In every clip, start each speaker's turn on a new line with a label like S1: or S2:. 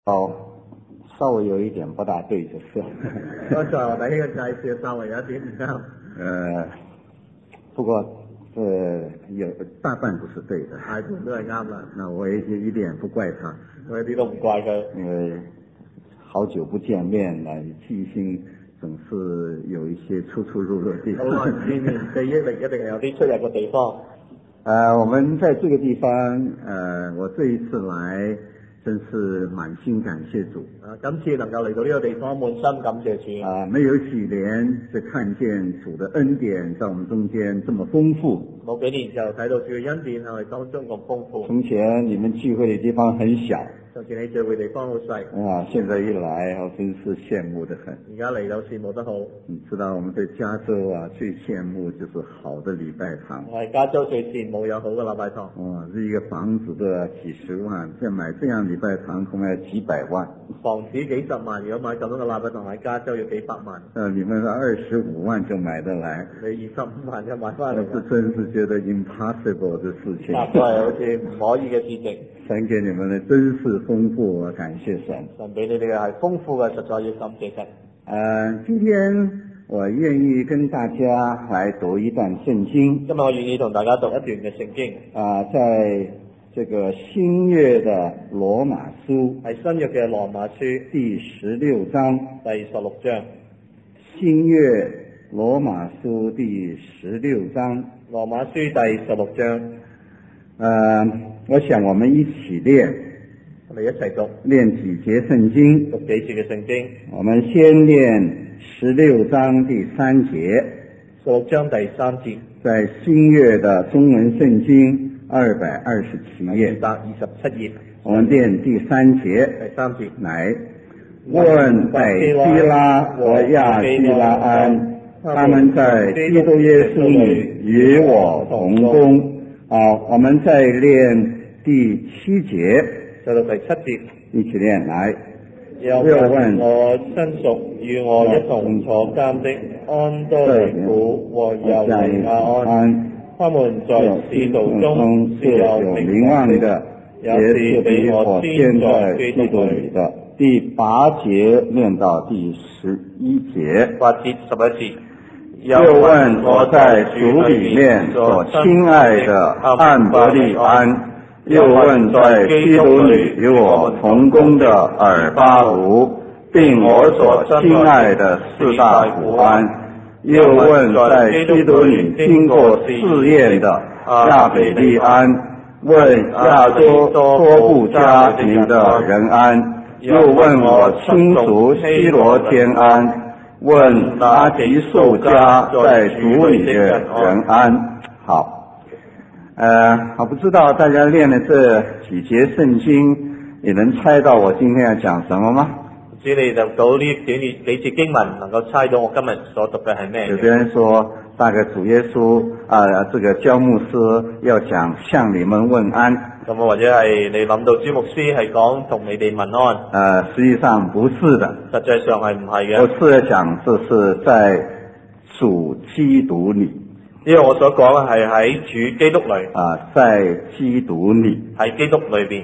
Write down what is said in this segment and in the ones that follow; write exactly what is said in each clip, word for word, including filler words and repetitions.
S1: 哦，稍微有一點不大對就是。
S2: 剛才我睇呢個介紹稍微有一點唔啱。
S1: 呃，不過呃有大半不是對的。
S2: 大半都係啱啦。
S1: 那我也一點不怪他。
S2: 我一啲都唔怪佢。
S1: 因為好久不見面了，記性總是有一些出出入入的地方。
S2: 好耐唔見面，記憶力一定係有啲出入嘅地方。
S1: 呃，我們在這個地方，呃，我這一次來真是滿心感謝主。
S2: 啊，今次能夠嚟到呢個地方，滿心感謝主。
S1: 啊，沒有幾年就看見主的恩典在我們中間這麼豐富。
S2: 冇幾年就睇到主嘅恩典喺我哋當中咁豐富。
S1: 從前你們聚會的地方很小。
S2: 從前你聚會地方好細。
S1: 啊，現在一來，我真是羨慕得很。
S2: 而家嚟到羨慕得好。
S1: 你知道我們在加州啊，最羨慕就是好的禮拜堂。
S2: 我係加州最羨慕有好嘅禮拜堂。
S1: 哇，這一個房子都要幾十萬，再買這樣禮拜堂恐怕要幾百萬。
S2: 房子幾十萬，如果買咁樣嘅禮拜堂喺加州要幾百萬。
S1: 呃，你們說二十五萬就買得來？
S2: 你二十五萬就買翻嚟。
S1: 我是真是覺得 impossible 的事情。
S2: 都係好似唔可以嘅事情。
S1: 神給你們的真是豐富，我感謝神。
S2: 神俾你哋嘅係豐富嘅，實在要感謝神。
S1: 呃，今天我願意跟大家來讀一段聖經。
S2: 今日我願意同大家讀一段嘅聖經。
S1: 啊、呃，在這個新約的羅馬書，
S2: 係新約嘅羅馬書
S1: 第十六章。
S2: 第十六章。
S1: 新約羅馬書第十六章。
S2: 羅馬書第十六章。
S1: 呃，我想我們一起念。
S2: 我哋一齊讀。
S1: 念幾節聖經。
S2: 讀幾節嘅聖經。
S1: 我們先念十六章第三節。
S2: 十六章第三節。
S1: 在新約的中文聖經二百二十七頁。
S2: 二百二十七頁。
S1: 我們念第三節。
S2: 第三節。
S1: 來，問百基拉和亞基拉安，他們在基督耶穌裏與我同工。啊，我們再念第七節。
S2: 就到第七節。
S1: 一起念，來。
S2: 又問我親屬與我一同坐監的安多尼古和猶尼亞安，他們在使徒中是有名望的，也是比我先在基督裏的。
S1: 第八節念到第十一節。
S2: 八節十一節。
S1: 又問我在主裏面所親愛的安伯利安，又問在基督裏與我同工的爾巴吾，並我所親愛的士大古安，又問在基督裏經過試驗的亞比利安，問亞多多布家庭的人安，又問我親屬西羅天安，問拉提素家在主裏的人安。好。呃，我不知道大家念了這幾節聖經，你能猜到我今天要講什麼嗎？
S2: 唔知你讀到呢幾幾幾節經文，能夠猜到我今日所讀嘅係咩？
S1: 有些人說，大概主耶穌啊、呃，這個焦牧師要講向你們問安。
S2: 咁或者係你諗到朱牧師係講同你哋問安？
S1: 呃，實際上不是的。
S2: 實際上係唔係嘅？
S1: 我是要講，這是在主基督裏。
S2: 因為我所講嘅係喺主基督裏。
S1: 啊，在基督裏。
S2: 喺基督裏邊。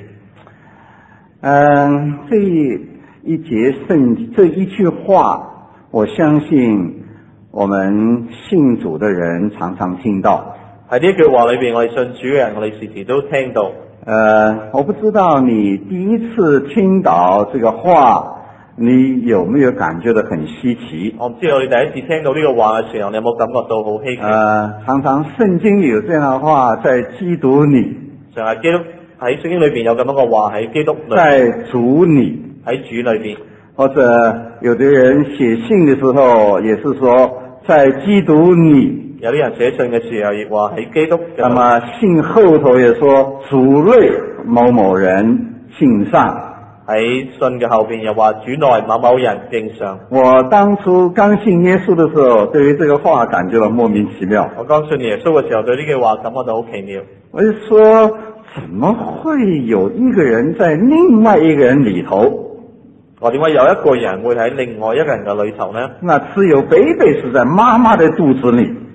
S1: 嗯，這一節聖，這一句話，我相信我們信主的人常常聽到。
S2: 喺呢句話裏邊，我哋信主嘅人，我哋時時都聽到。
S1: 呃，我不知道你第一次聽到這個話，你有沒有感覺到很稀奇？
S2: 我唔知道你第一次聽到呢個話嘅時候，你有冇感覺到好稀奇？
S1: 呃，常常聖經裏有這樣的話，在基督裏。
S2: 就係基督喺聖經裏邊有咁樣嘅話喺基督裏。
S1: 在主裏。
S2: 喺主裏邊。
S1: 或者有的人寫信的時候，也是說在基督裏。
S2: 有啲人寫信嘅時候亦話喺基督。
S1: 那麼信後頭也說主內某某人信上。
S2: 喺信嘅後邊又話主內某某人敬上。
S1: 我當初剛信耶穌的時候，對於這個話感覺到莫名其妙。
S2: 我剛信耶穌嘅時候，對呢句話感覺到好奇妙。
S1: 我就說，怎麼會有一個人在另外一個人裏頭？
S2: 我點解有一個人會喺另外一個人嘅裏頭呢？
S1: 那只有 baby 是在媽媽的肚子裏。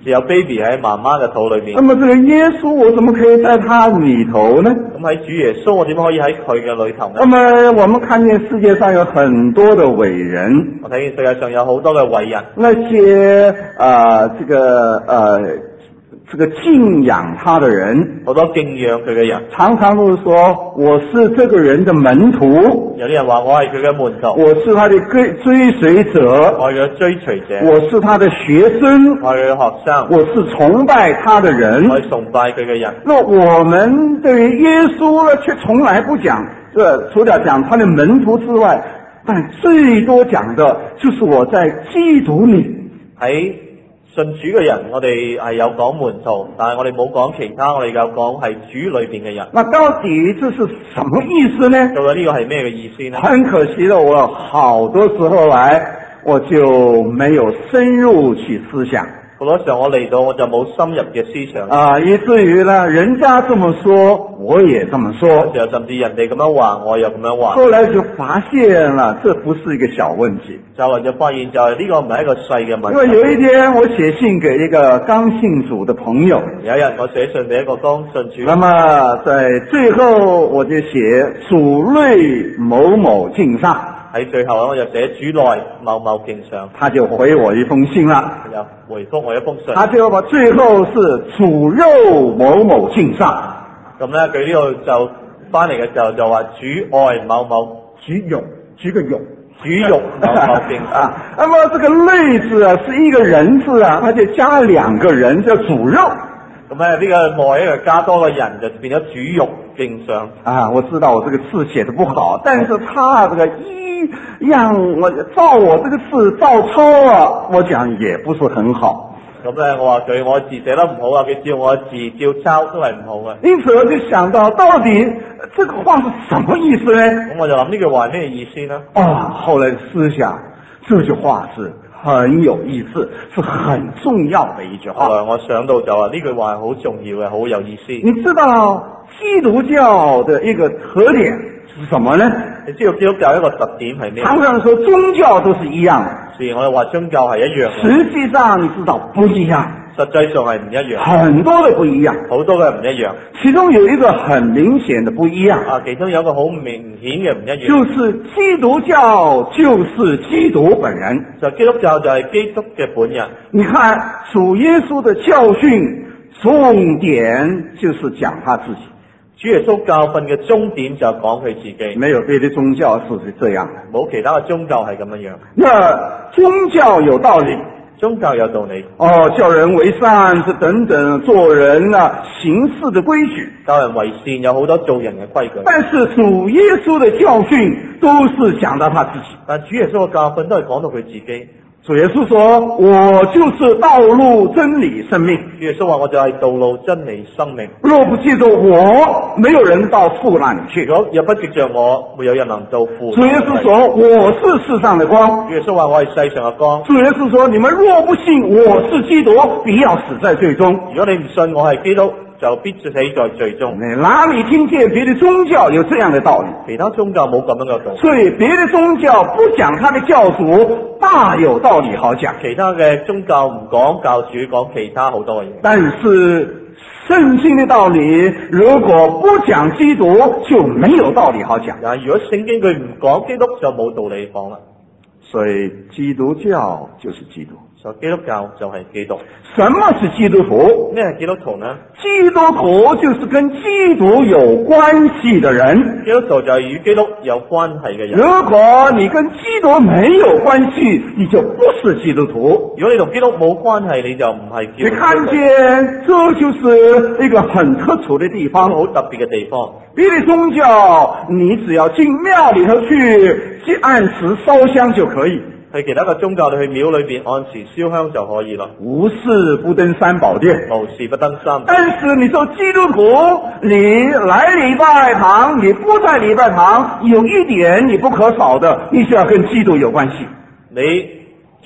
S2: 時有 baby 喺媽媽嘅肚裏面。
S1: 那麼這個耶穌，我怎麼可以在他裏頭呢？
S2: 咁喺主耶穌，我點可以喺佢嘅裏頭呢？
S1: 那麼我們看見世界上有很多的偉人，
S2: 我睇見世界上有好多嘅偉人，
S1: 那些啊、呃，這個呃。這個敬仰他的人，
S2: 好多敬仰佢嘅人，
S1: 常常都說我是這個人的門徒，
S2: 有啲人話我係佢嘅門徒，
S1: 我是他的追追隨者，
S2: 我係佢追隨者，
S1: 我是他的學生，
S2: 我係佢嘅學生，
S1: 我是崇拜他的人，
S2: 我係崇拜佢嘅人。
S1: 那我們對於耶穌呢，卻從來不講，這除了講他的門徒之外，但最多講的就是我在基督裏。
S2: 喺信主嘅人，我哋係有講門徒，但係我哋冇講其他，我哋有講係主裏邊嘅人。
S1: 那到底這是什麼意思呢？
S2: 到底呢個係咩嘅意思呢？
S1: 很可惜的，我好多時候來，我就沒有深入去思想。
S2: 好多時候我嚟到我就冇深入嘅思想
S1: 啊，以至於呢，人家這麼說，我也這麼說。
S2: 有時候甚至人哋咁樣話，我又咁樣話。
S1: 後來就發現了，這不是一個小問題。
S2: 就嚟就發現就係呢個唔係一個細嘅問題。
S1: 因為有一天我寫信給一個剛信主的朋友，
S2: 有一日我寫信俾一個剛信主。
S1: 那麼在最後我就寫主內某某敬上。
S2: 喺最後我就寫主內某某敬上，
S1: 他就回我一封信了，
S2: 就回覆我一封信。
S1: 他就把最後是主肉某某敬上。
S2: 咁咧佢呢度就翻嚟嘅時候就話主外某某
S1: 主肉，主個肉，
S2: 主肉某某敬上。
S1: 啊，那麼這個內字啊是一個人字啊，他就加兩個人叫主肉。
S2: 咁咧呢個外一個加多個人就變咗主肉敬上。
S1: 啊，我知道我這個字寫得不好，但是他這個一樣，我照我這個字照抄啊，我講也不是很好。
S2: 咁咧我話佢我字寫得唔好啊，佢照我字照抄都係唔好嘅。
S1: 因此我就想到，到底這個話是什麼意思呢？
S2: 咁我就諗呢句話係咩意思呢？
S1: 啊，後來思想，這句話是很有意思，是很重要的一句話。
S2: 後來我想到就話呢句話係好重要嘅，好有意思。
S1: 你知道基督教的一個特點是什麼呢？
S2: 你知道基督教一個特點係咩？
S1: 常常說宗教都是一樣的，
S2: 雖然我哋話宗教係一樣嘅，
S1: 實際上你知道不一樣，
S2: 實際上係唔一樣，
S1: 很多的不一樣，
S2: 好多嘅唔一樣。
S1: 其中有一個很明顯的不一樣
S2: 啊，其中有一個好明顯嘅唔一樣，
S1: 就是基督教就是基督本人。
S2: 就基督教就係基督嘅本人。
S1: 你看主耶穌的教訓，重點就是講他自己。
S2: 主耶穌教訓嘅終點就係講佢自己，
S1: 沒有別的宗教是這樣的，
S2: 冇其他嘅宗教係咁樣樣。
S1: 那宗教有道理，
S2: 宗教有道理，
S1: 哦，叫人為善是等等做人啊行事的規矩，
S2: 教人為善有好多做人嘅規矩。
S1: 但是主耶穌的教訓都是講到他自己，
S2: 但主耶穌嘅教訓都係講到佢自己。
S1: 主耶穌說：我就是道路、真理、生命。
S2: 主耶穌話：我就係道路、真理、生命。
S1: 若不借着我，沒有人到父那裏去。
S2: 如果若不藉着我，沒有人能到父。
S1: 主耶穌說：我是世上的光。
S2: 主耶穌話：我係世上嘅光。
S1: 主耶穌說：你們若不信我是基督，必要死在罪中。
S2: 如果你唔信我係基督，就必死在罪中。
S1: 你哪裏聽見別的宗教有這樣的道理？
S2: 其他宗教冇咁樣嘅道理。
S1: 所以別的宗教不講他的教主，大有道理好講。
S2: 其他嘅宗教唔講教主，講其他好多嘅嘢。
S1: 但是聖經的道理，如果不講基督，就沒有道理好講。
S2: 但係如果聖經佢唔講基督，就冇道理講啦。
S1: 所以基督教就是基督。
S2: 所以基督教就係基督。
S1: 什麼是基督徒？
S2: 咩係基督徒呢？
S1: 基督徒就是跟基督有關係的人。
S2: 基督徒就係與基督有關係嘅人。
S1: 如果你跟基督沒有關係，你就不是基督徒。
S2: 如果你同基督冇關係，你就唔係基督徒。
S1: 你看見，這就是一個很特殊的地方，
S2: 好特別嘅地方。
S1: 別的宗教，你只要進廟裏頭去，按時燒香就可以。
S2: 去其他嘅宗教，你去廟裏邊按時燒香就可以啦。
S1: 無事不登三寶殿，
S2: 無事不登三寶殿。
S1: 但是你做基督徒，你來禮拜堂，你不在禮拜堂，有一點你不可少的，你需要跟基督有關係。
S2: 你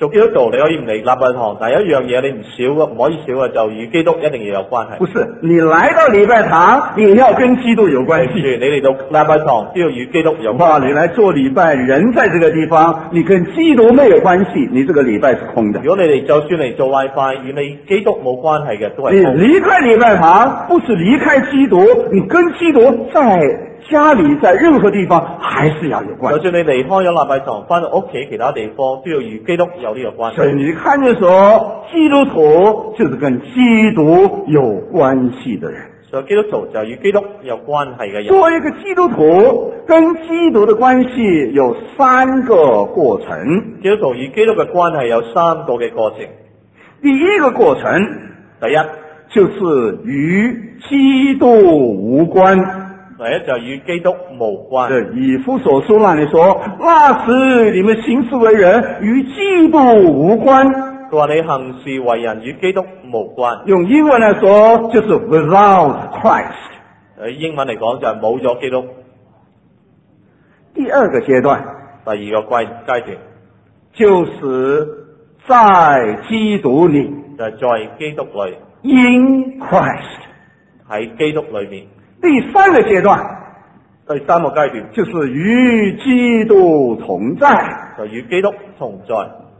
S2: 做基督徒你可以唔嚟禮拜堂，但係有一樣嘢你唔少嘅，唔可以少嘅，就與基督一定要有關係。
S1: 不是，你來到禮拜堂，也要跟基督有關係。
S2: 你嚟到禮拜堂都要與基督有關
S1: 哇，
S2: 係。
S1: 你來做禮拜，人在這個地方，你跟基督沒有關係，你這個禮拜是空的。
S2: 如果你哋就算嚟做 WiFi，與你基督冇關係嘅，都
S1: 你
S2: 係空。
S1: 離開禮拜堂，不是離開基督，你跟基督在家裏，在任何地方，還是要有關係。
S2: 就算你離開咗禮拜堂，翻到屋企其他地方，都要與基督有呢個關
S1: 所以
S2: 係。
S1: 你看見說，基督徒就是跟基督有關係的人。
S2: 所以基督徒就係與基督有關係嘅人。
S1: 作為一個基督徒，跟基督的關係有三個過程。
S2: 基督徒與基督嘅關係有三個嘅過程。
S1: 第一個過程，
S2: 第一
S1: 就是與基督無關。
S2: 第一就係與基督無關。
S1: 對，以弗所書那裡說，那時你們行事為人與基督無關。
S2: 佢話你行事為人與基督無關。
S1: 用英文來說，就是 without Christ。
S2: 誒，英文嚟講就係冇咗基督。
S1: 第二個階段，
S2: 第二個階階段
S1: 就是在基督裡，
S2: 就係在基督裏，
S1: in Christ。
S2: 喺基督裏面。
S1: 第三個階段，
S2: 第三個階段
S1: 就是與基督同在，
S2: 就與基督同在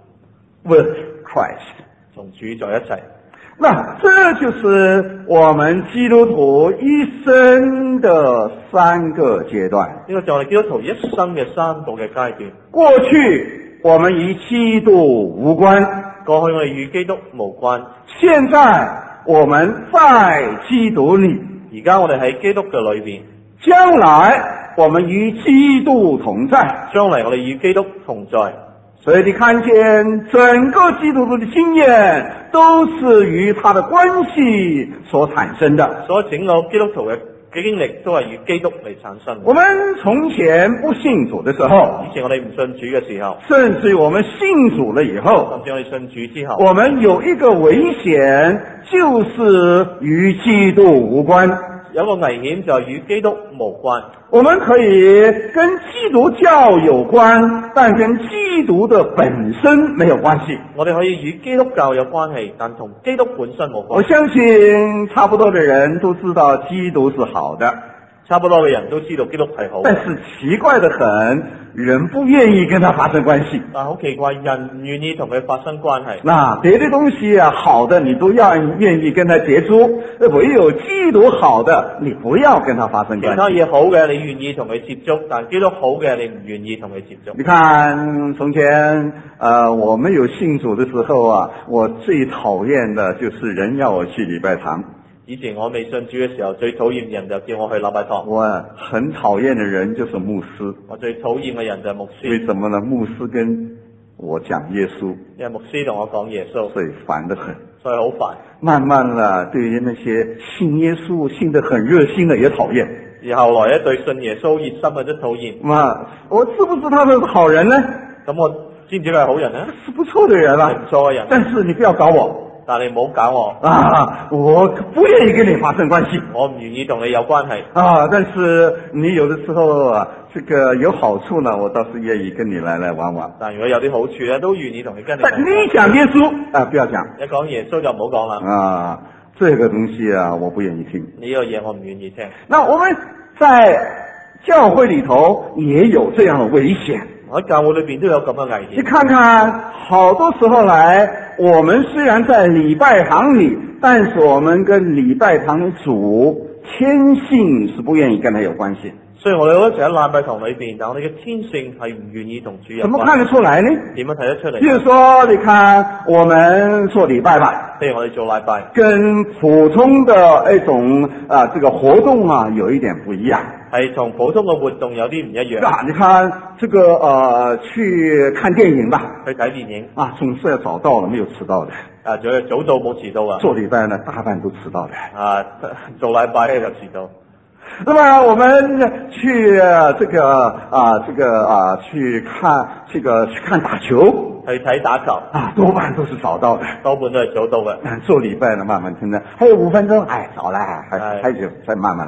S1: with Christ。
S2: 同主在一齊。
S1: 那這就是我們基督徒一生的三個階段。
S2: 呢個就係基督徒一生嘅三個嘅階段。
S1: 過去我們與基督無關，
S2: 過去我哋與基督無關，
S1: 現在我們在基督裡，
S2: 而家我哋喺基督嘅裏邊，
S1: 將來我們與基督同在，
S2: 將嚟我哋與基督同在。
S1: 所以你看見整個基督徒的經驗都是與他的關係所產生的。
S2: 所以整個基督徒嘅經歷都係與基督嚟產生。
S1: 我們從前不信主的時候，
S2: 以前我哋唔信主嘅時候，
S1: 甚至於我們信主了以後，
S2: 甚至我哋信主之後，
S1: 我們有一個危險，就是與基督無關。
S2: 有個危險就係與基督無關。
S1: 我們可以跟基督教有關，但跟基督的本身沒有關係。
S2: 我哋可以與基督教有關係，但同基督本身冇關係。
S1: 我相信差不多的人都知道基督是好的，
S2: 差不多嘅人都知道基督係好，
S1: 但是奇怪得很，人不願意跟他發生關係。
S2: 但好奇怪，人唔願意同佢發生關係。
S1: 那別的東西啊，好的你都要願意跟他接觸，唯有基督好的，你不要跟他發生關係。
S2: 其他嘢好嘅你願意同佢接觸，但基督好嘅你唔願意同佢接觸。
S1: 你看從前呃我沒有信主的時候啊，我最討厭的就是人要我去禮拜堂。
S2: 以前我未信主嘅時候，最討厭人就叫我去禮拜堂。
S1: 我很討厭的人就是牧師。
S2: 我最討厭嘅人就係牧師。
S1: 為什麼呢？牧師跟我講耶穌，
S2: 因為牧師同我講耶穌，
S1: 所以煩得很。
S2: 所以好煩。
S1: 慢慢啦，對於那些信耶穌信得很熱心的也討厭。
S2: 而後來一對信耶穌熱心嘅都討厭。
S1: 嘛，我知不知他是好人呢？
S2: 咁我知唔知佢係好人呢？
S1: 是不錯的人啦，
S2: 係唔錯嘅人。
S1: 但是你不要搞我。
S2: 但你唔好搞我
S1: 啊！我不願意跟你發生關係，
S2: 我唔願意同你有關係
S1: 啊！但是你有的時候啊，這個有好處呢，我倒是願意跟你來來往往。
S2: 但如果有啲好處咧，都願意同你跟你。
S1: 但你講耶穌啊，不要講。
S2: 一講耶穌就唔好講啦。
S1: 啊，這個東西啊，我不願意聽。
S2: 呢個嘢我唔願意聽。
S1: 那我們在教會裏頭也有這樣的危險。
S2: 喺教會裏邊都有咁嘅危險。
S1: 你看看，好多時候來，我們雖然在禮拜堂裏，但是我們跟禮拜堂的主天性是不願意跟他有關係。
S2: 所以我哋嗰時喺禮拜堂裏邊，但我哋嘅天性係唔願意同主有關係。
S1: 怎麼看得出來呢？
S2: 點樣睇得出嚟？
S1: 比如說，你看我們做禮拜吧，
S2: 譬如我哋做禮拜，
S1: 跟普通的一種啊，這個活動啊，有一點不一樣。
S2: 係同普通嘅活動有啲唔一樣。
S1: 啊，你看這個呃，去看電影吧，
S2: 去睇電影
S1: 啊，總是要早到了，沒有遲到的。
S2: 啊，仲有早到冇遲到啊。
S1: 做禮拜呢，大半都遲到的。
S2: 啊，做禮拜咧就遲到。
S1: 那麼我們去這個啊，這個啊，去看這個去看打球，
S2: 去睇打球
S1: 啊，多半都是早到的，
S2: 多半都係早到嘅。
S1: 做禮拜呢，慢慢聽的，還有五分鐘，哎，早啦，還還有再慢慢來。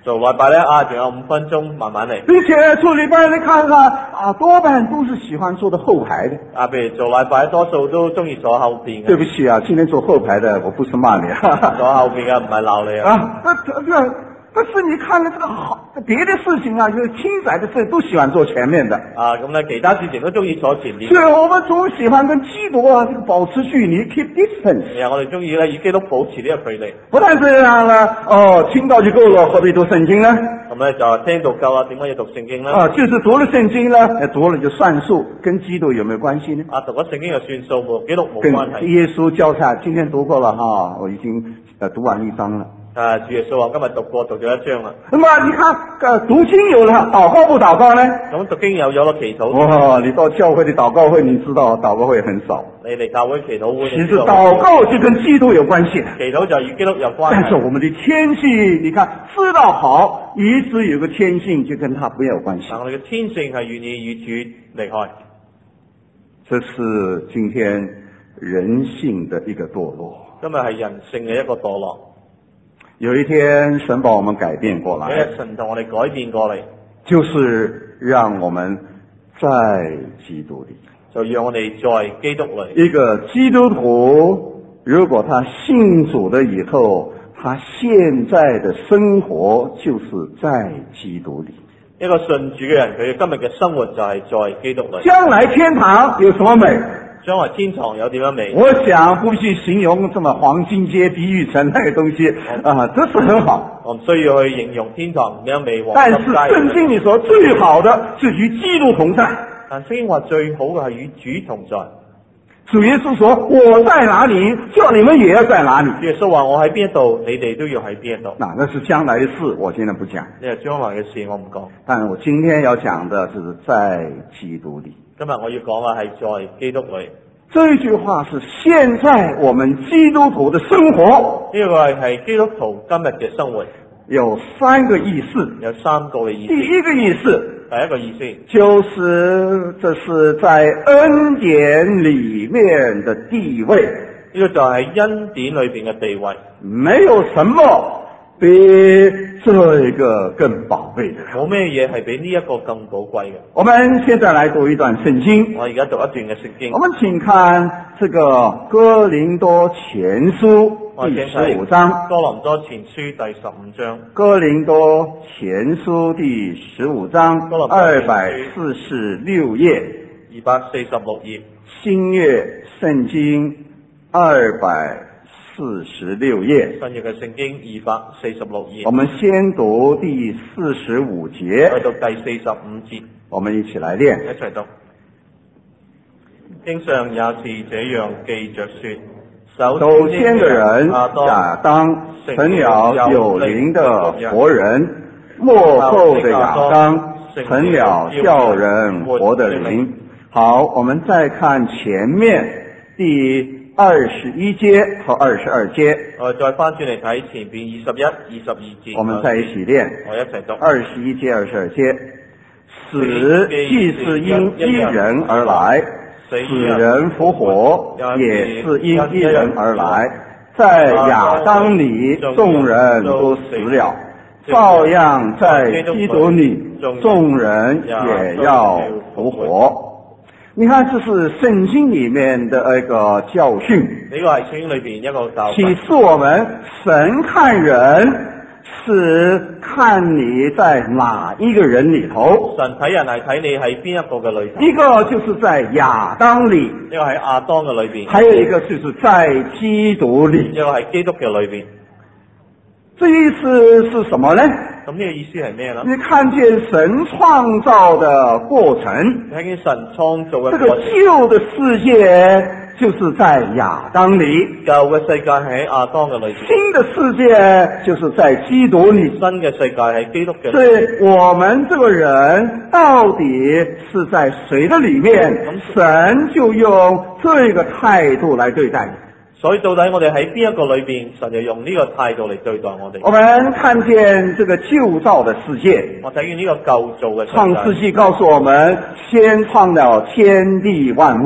S2: 做禮拜咧啊，仲有五分鐘，慢慢嚟。
S1: 并且做禮拜你看看啊，多半都是喜歡坐的後排的。
S2: 啊，譬如做禮拜，多數都中意坐後邊嘅。
S1: 對不起啊，今天坐後排的，我不是罵你啊。
S2: 坐後邊嘅唔係鬧你啊。
S1: 啊，那这个。但是你看了这个好别的事情啊，就是轻窄的事都喜歡坐前面的
S2: 啊，咁咧其他事情都中意坐前面。
S1: 所以我們總喜歡跟基督啊這個保持距離 keep distance。
S2: 係啊，我哋中意咧與基督保持呢個距離。
S1: 不但這樣啦，哦，聽到就夠了，何必讀聖經呢？
S2: 咁咧就聽到夠啦，點解要讀聖經呢？
S1: 啊，就是讀了聖經呢，讀了就算數，跟基督有沒有關係呢？
S2: 啊，讀咗聖經就算數，冇基督冇關係。
S1: 跟耶穌交叉，今天讀過了哈，我已經呃讀完一章了。
S2: 啊，主耶穌話今日讀過讀咗一章啦。
S1: 那麼你看，呃，讀經有了，禱告不禱告呢？
S2: 咁讀經又有咗祈禱。
S1: 哦，你到教會的禱告會，你知道禱告會很少。
S2: 你嚟教會祈禱會，
S1: 其實禱告就跟基督有關係。
S2: 祈禱就與基督有關係。
S1: 但是我們的天性，你看知道好，一直有個天性就跟他沒有關係。
S2: 但我哋嘅天性係願意與主離開。
S1: 這是今天人性的一個墮落。
S2: 今日係人性嘅一個墮落。
S1: 有一天神把我們改變過來，
S2: 有一日神同我哋改變過嚟，
S1: 就是讓我們在基督裏，
S2: 就讓我哋在基督裏。
S1: 一個基督徒，如果他信主了以後，他現在的生活就是在基督裏。
S2: 一個信主嘅人，佢今日嘅生活就係在基督裏。
S1: 將來天堂有什麼美？
S2: 將來天堂有點樣美？
S1: 我想不去形容這麼黃金街比喻成那個東西啊，這是很好。
S2: 我唔需要去形容天堂點樣美。
S1: 但是聖經裏說最好的是與基督同在。
S2: 但聖經話最好嘅係與主同在。
S1: 主耶穌說我在哪裏，叫你們也要在哪裏。
S2: 主耶穌話我喺邊一度，你哋都要喺邊一度。
S1: 嗱，那是將來的事，我現在不講。
S2: 呢係將來嘅事，我唔講。
S1: 但我今天要講的是在基督裏。
S2: 今日我要講嘅係在基督裏。
S1: 這句話是現在我們基督徒的生活。
S2: 呢個係係基督徒今日嘅生活。
S1: 有三個意思。
S2: 有三個嘅意思。
S1: 第一個意思。
S2: 第一個意思
S1: 就是這是在恩典裏面的地位。
S2: 呢個就係恩典裏邊嘅地位。
S1: 沒有什麼比這個更寶貴的。
S2: 冇咩嘢係比呢一個更寶貴嘅。
S1: 我們現在來讀一段聖經。
S2: 我而家讀一段嘅聖經。
S1: 我們請看這個哥林多前書第十五章。
S2: 哥林多前書第十五章。
S1: 哥林多前書第十五章，二百四十六頁。
S2: 二百四十六頁。
S1: 新約聖經二百四十六頁。
S2: 新約嘅聖經二百四十六頁。
S1: 我們先讀第四十五節。
S2: 去到第四十五節。
S1: 我們一起來念。
S2: 一齊讀。經上也是這樣記着說。
S1: 首先的人亞當成了有靈的活人，末後的亞當成了叫人活的靈。好，我們再看前面第二十一節和二十二節。
S2: 我再翻轉嚟睇前邊二十一、二十二節。
S1: 我們再一起念。
S2: 我一齊讀。
S1: 二十一節、二十二節。死既是因一人而來，使人復活，也是因一人而來。在亞當裏，眾人都死了，照樣在基督裏，眾人也要復活。你看，這是聖經裏面的一個教訓。
S2: 呢個係聖經裏邊一個教訓。
S1: 啟示我們，神看人是看你在哪一個人裏頭。
S2: 神睇人係睇你喺邊一個嘅裏頭。
S1: 一個就是在亞當裏，
S2: 呢個喺亞當嘅裏邊。
S1: 還有一個就是在基督裏，
S2: 呢個係基督嘅裏邊。
S1: 這意思是什麼呢？
S2: 咁呢個意思係咩呢？
S1: 你看見神創造的過程，
S2: 睇見神創造嘅過程。
S1: 這個舊的世界就是在亞當裏，
S2: 舊嘅世界喺亞當嘅裏邊。
S1: 新的世界就是在基督裏，
S2: 新嘅世界喺基督嘅裏邊。
S1: 所以我們這個人到底是在誰的裏面，神就用這個態度來對待你。
S2: 所以到底我哋喺邊一個裏邊，神就用呢個態度嚟對待我哋。
S1: 我們看見這個舊造的世界，
S2: 我睇見呢個舊造嘅世界。
S1: 創世紀告訴我們，先創了天地萬物。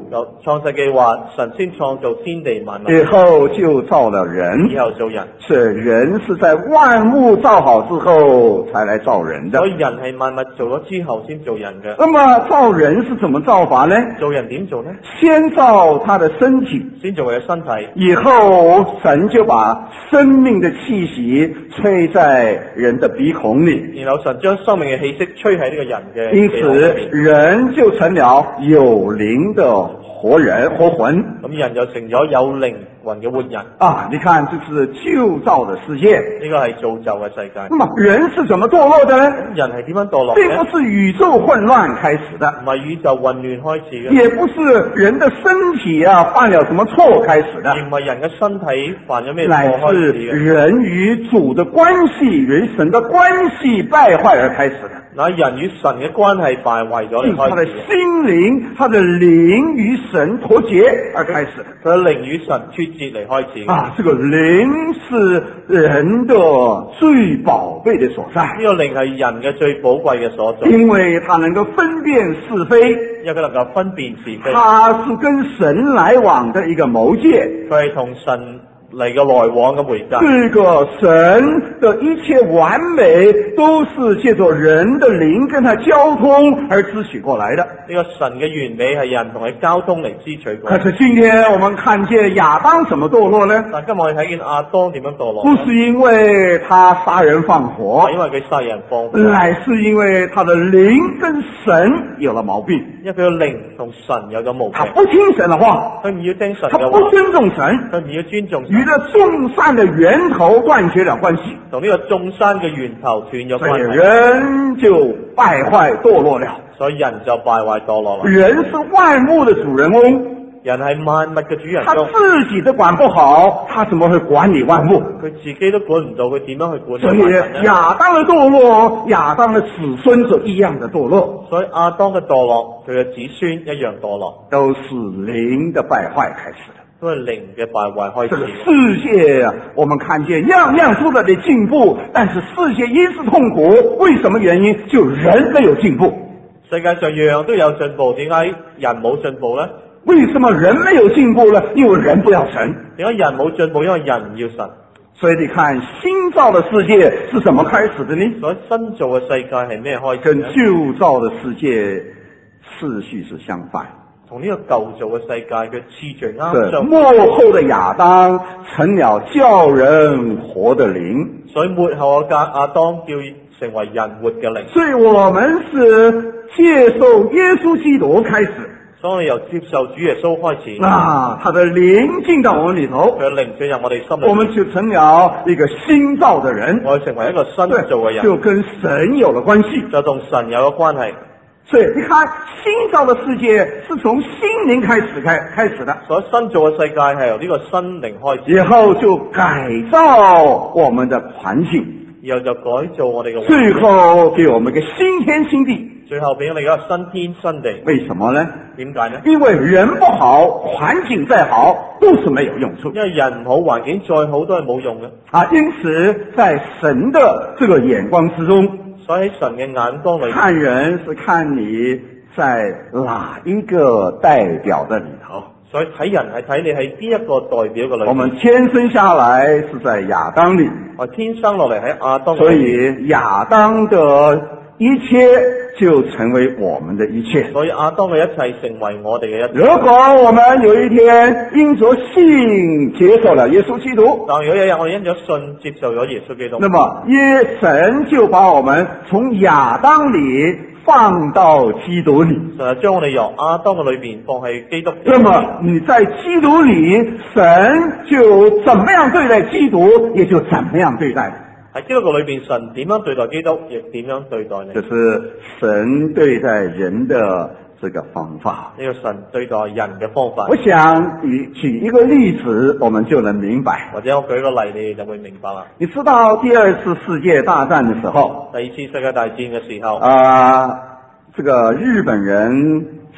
S2: 有創世記話神先創造天地萬物，
S1: 以後就造了人，
S2: 以後造人，
S1: 是人是在萬物造好之後才來造人的。
S2: 所以人係萬物做咗之後先做人嘅。
S1: 那麼造人是怎麼造法呢？
S2: 做人點做呢？
S1: 先造他的身體，
S2: 先做佢嘅身體，
S1: 以後神就把生命的氣息吹在人的鼻孔裏，
S2: 然後神將生命嘅氣息吹喺呢個人嘅
S1: 因此人就成了有靈的活人活魂。
S2: 咁人就成咗有靈魂嘅活人
S1: 啊！你看，這是舊造的世界，
S2: 呢個係造就嘅世界。
S1: 那麼人是怎麼墮落的呢？
S2: 人係點樣墮落
S1: 並不是宇宙混亂開始的，
S2: 唔係宇宙混亂開始嘅，
S1: 也不是人的身體啊犯了什麼錯開始的，
S2: 亦唔係人嘅身體犯咗咩錯
S1: 乃
S2: 開始
S1: 是
S2: 嘅，
S1: 人與主的關係、與神的關係敗壞而開始的。
S2: 那人與神嘅關係敗壞咗嚟
S1: 他的
S2: 開始嘅，
S1: 心靈、他的靈與神脫節而開始的。
S2: 佢嘅靈與神脫節嚟開始嘅。
S1: 啊，這個靈是人的最寶貝的所在，
S2: 呢個靈係人嘅最寶貴嘅所在，
S1: 因為它能夠分辨是非，
S2: 因為佢能夠分辨是非，
S1: 它是跟神來往的一個媒介，
S2: 佢係同神嚟嘅來往嘅媒介。
S1: 這個神的一切完美都是借着人的靈跟他交通而支取過來的。
S2: 呢個神嘅完美係人同佢交通嚟支取過來。
S1: 可是今天我們看見亞當怎麼墮落呢？
S2: 但今日我哋睇見亞當點樣墮落？
S1: 不是因為他殺人放火，
S2: 因為佢殺人放火，
S1: 乃是因為他的靈跟神有了毛病。
S2: 因為佢嘅靈同神有咗毛病，
S1: 他不聽神的話，
S2: 佢唔要聽神
S1: 他
S2: 嘅話，
S1: 不尊重神，
S2: 佢唔要尊重神，
S1: 與這眾善的源頭斷絕了關係，
S2: 同呢個眾山嘅源頭斷咗
S1: 所以
S2: 關係，
S1: 人就敗壞墮落了。
S2: 所以人就敗壞墮落啦。
S1: 人是萬物的主人翁，
S2: 人係萬物嘅主人
S1: 他
S2: 翁，
S1: 自己都管不好，他怎麼會管理萬物？
S2: 佢自己都管唔到，佢點樣去管理
S1: 所以
S2: 萬物呢？
S1: 亞當的墮落，亞當的子孫就一樣的墮落，
S2: 所以亞當嘅墮落，佢嘅子孫一樣墮落，
S1: 都是靈的敗壞開始的。
S2: 都係靈嘅敗壞開
S1: 這個
S2: 始。
S1: 世界啊，我們看見樣樣出了的進步，但是世界一是痛苦，為什麼原因？就人沒有進步。
S2: 世界上樣樣都有進步，點解人冇進步呢？
S1: 為什麼人沒有進步呢？因為人不要神。
S2: 點解人冇進步？因為人唔要神。
S1: 所以你看，新造的世界是怎麼開始的呢？
S2: 所以新造嘅世界係咩開始
S1: 跟
S2: 呢？
S1: 舊造的世界次序是相反。
S2: 同呢個舊造嘅世界嘅次序啱
S1: 對，
S2: 相
S1: 末後的亞當成了叫人活的靈，
S2: 所以末後嘅亞當叫成為人活嘅靈。
S1: 所以我們是接受耶穌基督開始，
S2: 所以我哋由接受主耶穌開始，
S1: 啊，他的靈進到我們裏頭，
S2: 佢嘅靈進入我哋心裏，
S1: 我們就成了一個新造的人，
S2: 我哋成為一個新造嘅人，
S1: 就跟神有了關係。
S2: 就同神有咗關係。
S1: 所以你看，新造的世界是從心靈開始開開始的，
S2: 所以新造嘅世界係由呢個新靈開始，
S1: 以後就改造我們的環境，
S2: 然後就改造我哋嘅環境，
S1: 最後給我們一個新天新地。
S2: 最後俾我哋一個新天新地。
S1: 為什麼呢？
S2: 點解呢？
S1: 因為人不好，環境再好都是沒有用處
S2: 因為人唔好，環境再好都係冇用嘅。
S1: 啊。因此，在神的這個眼光之中，
S2: 所以喺神嘅眼光裏，
S1: 看人是看你在哪一個代表的裏頭。
S2: 所以睇人係睇你喺邊一個代表嘅裏面。
S1: 我們天生下來是在亞當裏，
S2: 我天生落嚟喺亞當裏，
S1: 所以亞當的一切就成為我們的一切。
S2: 所以亞當嘅一切成為我哋嘅一切。
S1: 如果我們有一天因着信接受了耶穌基督，
S2: 但如果有一日我哋因咗信接受咗耶穌基督，
S1: 那麼耶神就把我們從亞當裏放到基督裏。
S2: 就將我哋由亞當嘅裏邊放喺基督。
S1: 那麼你在基督裏，神就怎麼樣對待基督，也就怎麼樣對待你。
S2: 喺基督嘅裏邊，神點樣對待基督，亦點樣對待你。
S1: 這是神對待人的這個方法。
S2: 呢個神對待人嘅方法。
S1: 我想舉舉一個例子，我們就能明白。
S2: 或者我舉個例，你哋就會明白啦。
S1: 你知道第二次世界大戰的時候，
S2: 第二次世界大戰嘅時候，
S1: 啊、呃，這個日本人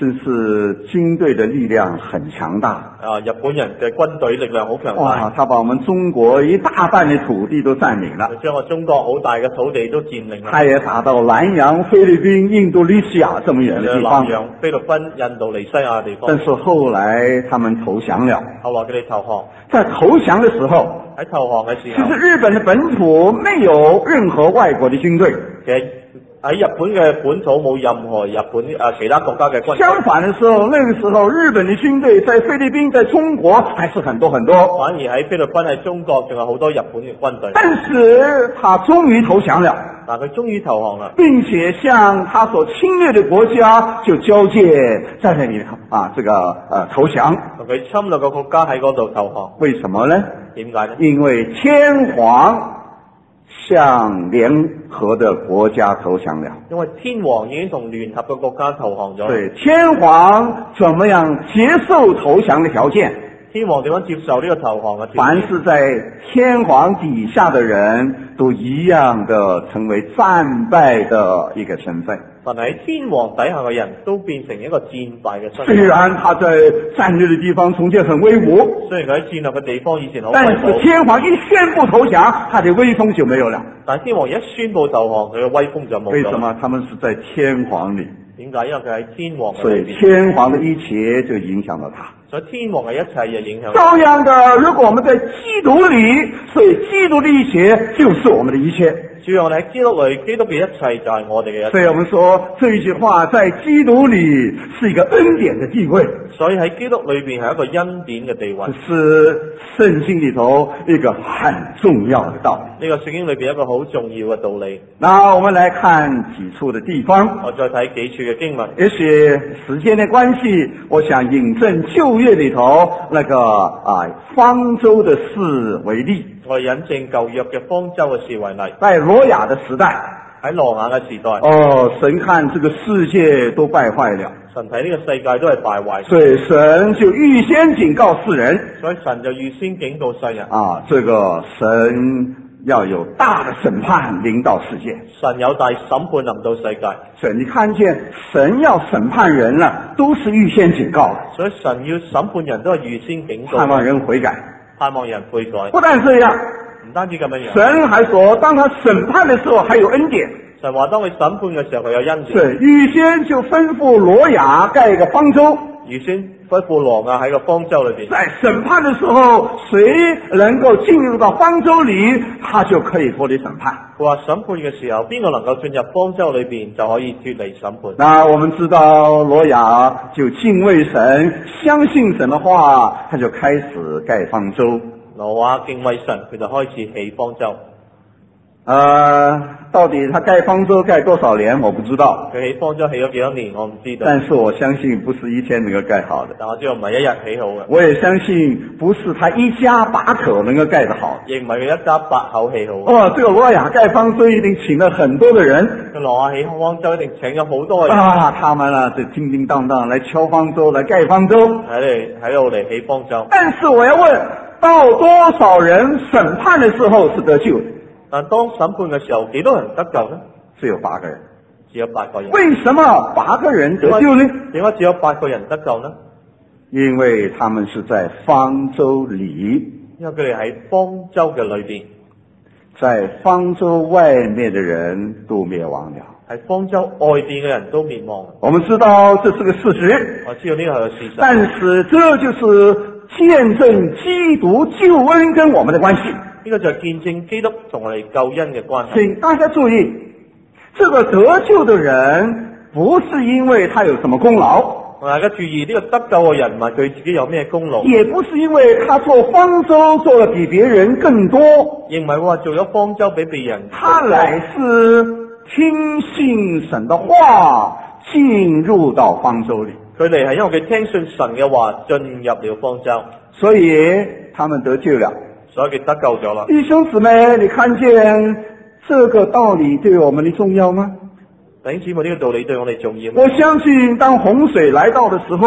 S1: 真是军队的力量很强大
S2: 啊！日本人嘅軍隊力量好強大。
S1: 哇！他把我們中國一大半的土地都佔領了，
S2: 將我中國好大嘅土地都佔領了。
S1: 他也打到南洋、菲律賓、印度尼西亞這麼遠的地方。
S2: 南洋、菲律賓、印度尼西亞地方。
S1: 但是後來他們投降了。
S2: 後來佢哋投降。
S1: 在投降的時候，
S2: 喺投降嘅時候，
S1: 其實日本的本土沒有任何外國的軍隊。
S2: 其實喺日本嘅本土冇任何日本啊其他國家嘅軍隊。
S1: 相反的時候，那個時候日本的軍隊在菲律賓、在中國還是很多很多。
S2: 反而喺菲律賓、喺中國仲有好多日本嘅軍隊。
S1: 但是他終於投降了。
S2: 但佢終於投降了，
S1: 並且向他所侵略的國家就交界在那裡啊，這個呃投降。
S2: 同佢侵略嘅國家喺嗰度投降。
S1: 為什麼呢？
S2: 點解呢？
S1: 因為天皇向聯合的國家投降了。
S2: 因為天皇已經同聯合嘅國家投降咗。
S1: 對，天皇怎麼樣接受投降的條件？
S2: 天皇點樣接受呢個投降嘅條件？
S1: 凡是在天皇底下的人都一樣的成為戰敗的一個身份。
S2: 凡係喺天皇底下嘅人都變成一個戰敗嘅身份。
S1: 雖然他在戰略的地方從前很威武，
S2: 雖然佢喺戰略嘅地方以前好威武，
S1: 但是天皇一宣布投降，他的威風就沒有了。
S2: 但天皇一宣布投降，佢嘅威風就冇咗。
S1: 為什麼？他們是在天皇裏。
S2: 點解？因為佢喺天皇嘅裏邊。
S1: 所以天皇的一切就影響到他。
S2: 所以天皇嘅一切就影響。
S1: 照樣的，如果我們在基督裏，所以基督的一切就是我們的一切。
S2: 主要我哋喺基督裏，基督嘅一切就係我哋嘅一切。
S1: 所以我們說這一句話在基督裏是一個恩典的地位。
S2: 所以喺基督裏邊係一個恩典嘅地位。
S1: 是聖經裏頭一個很重要的道理。
S2: 呢個聖經裏邊一個好重要嘅道理。
S1: 那我們來看幾處的地方。
S2: 我再睇幾處嘅經文。
S1: 也許時間的關係，我想引證舊約裏頭那個啊方舟的事為例。
S2: 我引證舊約嘅方舟嘅事為例。
S1: 在羅亞的時代，
S2: 喺羅亞嘅時代。
S1: 哦，神看這個世界都敗壞了。
S2: 神睇呢個世界都係敗壞。
S1: 所以神就預先警告世人。
S2: 所以神就預先警告世人。
S1: 啊，這個神要有大的審判臨到世界。
S2: 神有大審判臨到世界。
S1: 所以你看見神要審判人了，都是預先警告。
S2: 所以神要審判人都係預先警告。
S1: 盼望人悔改。
S2: 盼望人悔改。
S1: 不但這樣，
S2: 唔單止咁樣樣。
S1: 神還說，當他審判的時候，還有恩典。
S2: 神話當佢審判嘅時候，佢有恩典。
S1: 對，預先就吩咐羅亞蓋一個方舟。
S2: 預先吩咐羅亞喺個方舟裏邊。
S1: 在審判的時候，誰能夠進入到方舟裏，他就可以脫離審判。
S2: 佢話審判嘅時候，邊個能夠進入方舟裏邊，就可以脫離審判。
S1: 那我們知道羅亞就敬畏神，相信神的話，他就開始蓋方舟。
S2: 羅亞敬畏神，佢就開始起方舟。
S1: 呃，到底他蓋方舟蓋多少年，我不知道。
S2: 佢起方舟起咗幾多年，我唔知道。
S1: 但是我相信不是一天能夠蓋好的。
S2: 但我知道唔係一日起好嘅。
S1: 我也相信不是他一家八口能夠蓋得好。
S2: 亦唔係佢一家八口起好。
S1: 哦，這個羅亞蓋方舟一定請了很多的人。
S2: 個羅亞起方舟一定請咗好多嘅人。
S1: 啊，他們啊，就叮叮當當來敲方舟，來蓋方舟。
S2: 喺嚟喺度嚟起方舟。
S1: 但是我要問，到多少人審判的時候是得救的？
S2: 但當審判嘅時候，幾多人得救呢？
S1: 只有八個人。
S2: 只有八個人。
S1: 為什麼八個人得救呢？
S2: 點解只有八個人得救呢？
S1: 因為他們是在方舟裏。
S2: 因為佢哋喺方舟嘅裏邊。
S1: 在方舟外面的人都滅亡了。
S2: 喺方舟外邊嘅人都滅亡。
S1: 我們知道這是個事實。
S2: 我知道呢個係個事實。
S1: 但是這就是見證基督救恩跟我們的關係。
S2: 呢個就係見證基督同我哋救恩嘅關係。
S1: 請大家注意，這個得救的人不是因為他有什麼功勞。
S2: 大家注意，呢個得救嘅人唔係佢自己有咩功勞。
S1: 也不是因為他做方舟做得比別人更多。
S2: 亦唔係話做咗方舟比別人。
S1: 他乃是聽信神的話，進入到方舟裏。
S2: 佢哋係因為佢聽信神嘅話，進入了方舟，
S1: 所以他們得救了。
S2: 所以佢得救咗啦。
S1: 弟兄姊妹，你看見這個道理對我們的重要嗎？
S2: 弟兄姊妹，呢個道理對我哋重要。
S1: 我相信當洪水來到的時候，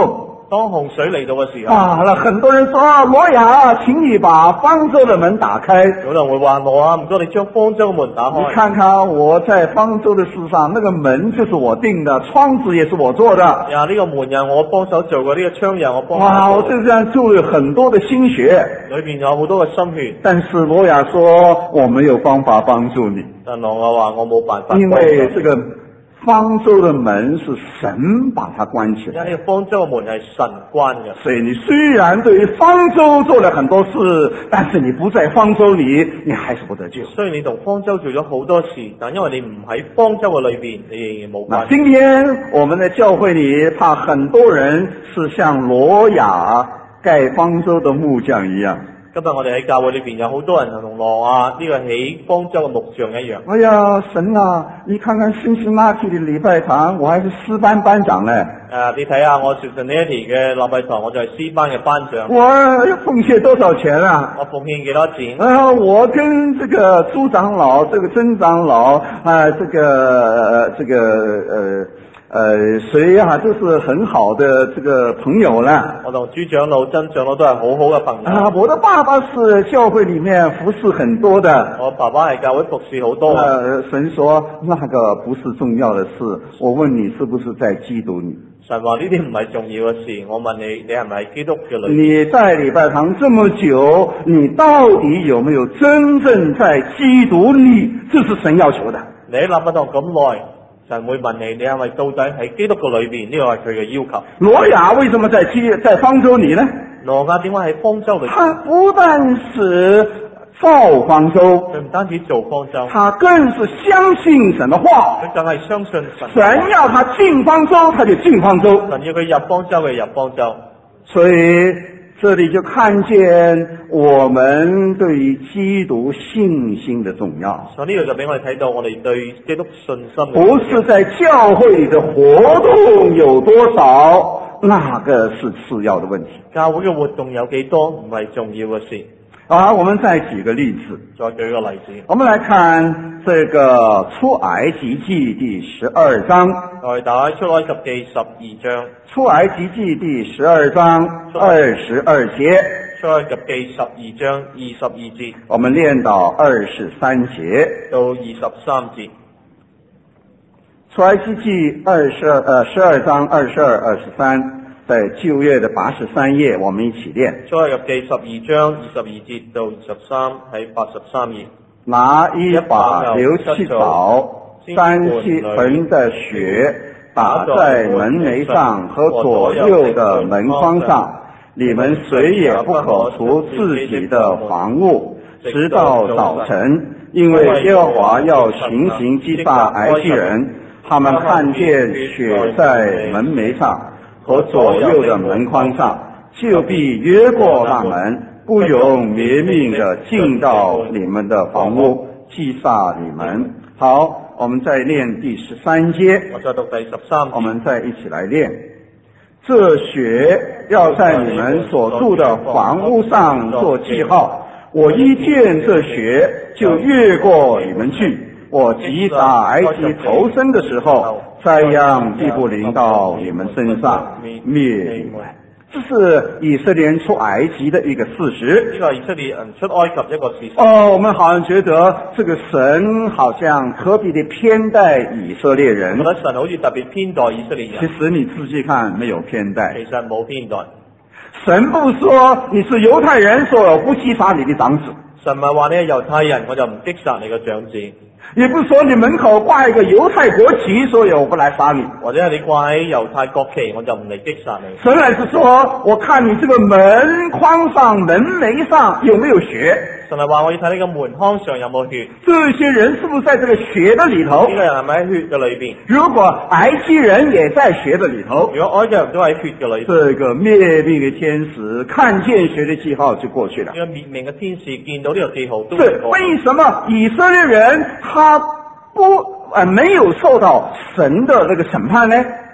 S2: 當洪水嚟到嘅時候，
S1: 啊，那很多人說啊，挪亞，請你把方舟的門打開。
S2: 有人會話挪亞，唔該你將方舟嘅門打開。
S1: 你看看我在方舟的事上，那個門就是我定的，窗子也是我做的。
S2: 呀，呢個門又我幫手做嘅，呢個窗又我幫手做。
S1: 哇，我就這樣做了很多的心血，
S2: 裏邊有好多嘅心血。
S1: 但是挪亞說我沒有方法幫助你，
S2: 但挪亞話我冇辦法幫助你，
S1: 因為這個方舟的門是神把它關起來。
S2: 因為呢個方舟嘅門係神關嘅。
S1: 所以你雖然對於方舟做了很多事，但是你不在方舟裏，你還是不得救。
S2: 雖然你同方舟做咗好多事，但因為你唔喺方舟嘅裏邊，你仍然冇關。
S1: 那今天我們的教會裏，怕很多人是像挪亞蓋方舟的木匠一樣。
S2: 今日我哋喺教會裏邊有好多人同挪亞呢個起方舟嘅木匠一樣。
S1: 哎呀，神啊，你看看新西拉提的禮拜堂，我還是詩班班長呢。誒、
S2: 啊，你睇下我 Cincinnati 嘅禮拜堂，我就係詩班嘅班長。
S1: 我要奉獻多少錢啊？
S2: 我奉獻幾多錢？
S1: 啊，我跟這個朱長老、這個曾長老啊，這個呃這個呃。呃，誰呀、啊，就是很好的這個朋友啦。
S2: 我同朱長老、曾長老都係好好嘅朋友。
S1: 啊，我的爸爸是教會裏面服侍很多的。
S2: 我爸爸係教會服侍好多。
S1: 呃，神說那個不是重要的事，我問你是不是在基督裏？
S2: 神話呢啲唔係重要嘅事，我問你，你係咪喺基督嘅裏？
S1: 你在禮拜堂這麼久，你到底有沒有真正在基督裏？這是神要求的。
S2: 你喺禮拜堂咁耐。神會問你，你係咪到底喺基督嘅裏邊？呢個係佢嘅要求。
S1: 挪亞為什麼在基在方舟裏呢？
S2: 挪亞點解喺方舟裏？
S1: 他不但是造方舟，
S2: 佢唔單止造方舟，
S1: 他更是相信神的話。
S2: 佢更係相信神。
S1: 神要他進方舟，他就進方舟。
S2: 神要佢入方舟，佢入方舟。
S1: 所以這裏就看見我們對於基督信心的重要。
S2: 所以呢個就俾我哋睇到我哋對基督信心。
S1: 不是在教會裏的活動有多少，那個是次要的問題。
S2: 教會嘅活動有幾多唔係重要嘅事。
S1: 啊，我們再舉個例子。
S2: 再舉個例子。
S1: 我們來看這個出埃及記第十二章。
S2: 我哋打開出埃及記十二章。
S1: 出埃及記第十二章二十二節。
S2: 出埃及記十二章二十二節。
S1: 我們念到二十三節
S2: 到二十三節。
S1: 出埃及記二十二呃十二章二十二二十三，在舊約的八十三頁，我們一起念。
S2: 出埃及記十二章二十二節到二十三，喺八十三頁。
S1: 拿一把牛膝草，沾七盆的血，打在門楣上和左右的門框上。你們誰也不可出自己的房屋，直到早晨，因為耶和華要行刑擊殺埃及人。他們看見血在門楣上和左右的門框上，就必越過那門，不容滅命的進到你們的房屋，擊殺你們。好，我們再念第十三節。
S2: 我再讀第十三。
S1: 我們再一起來念。這血要在你們所住的房屋上做記號，我一見這血就越過你們去。我擊打埃及頭生的時候，災殃必不臨到你們身上，滅你們。這是以色列人出埃及的一個事實。
S2: 呢個以色列人出埃及一個事實。
S1: 哦，我們好像覺得這個神好像特別的偏待以色列人。
S2: 我覺得神好似特別偏待以色列人。
S1: 其實你仔細看，沒有偏待。
S2: 其實冇偏待。
S1: 神不說你是猶太人，所以我不擊殺你的長子。
S2: 神唔係話你係猶太人，我就唔擊殺你嘅長子。
S1: 也不是說你門口掛一個猶太國旗，所以我不來殺你。
S2: 或者係你掛喺猶太國旗，我就唔嚟擊殺你。
S1: 神乃是說，我看你這個門框上、門楣上有沒有血。
S2: 神係話我要睇你個門框上有冇血。
S1: 這些人是不是在這個血的裏頭？
S2: 呢個人係咪喺血嘅裏邊？
S1: 如果埃及人也在血的裏頭，
S2: 如果埃及人都喺血嘅裏邊，
S1: 這個滅命的天使看見血的記號就過去了。
S2: 呢個滅命嘅天使見到呢個記號都
S1: 對，為什麼以色列人他不呃沒有受到神的那個審判呢？